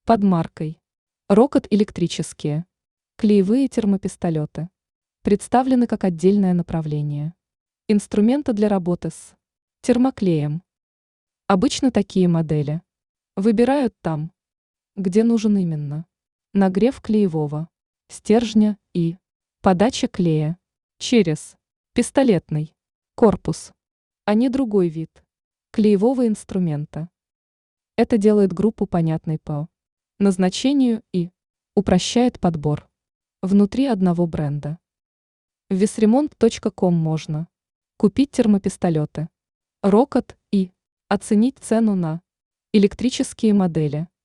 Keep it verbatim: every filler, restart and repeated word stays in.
Под маркой «Рокот электрические» клеевые термопистолеты представлены как отдельное направление. Инструменты для работы с термоклеем. Обычно такие модели выбирают там, где нужен именно нагрев клеевого стержня и подача клея через пистолетный корпус, а не другой вид клеевого инструмента. Это делает группу понятной по назначению и упрощает подбор внутри одного бренда. В весремонт точка ком можно купить термопистолеты «Рокот» и оценить цену на электрические модели.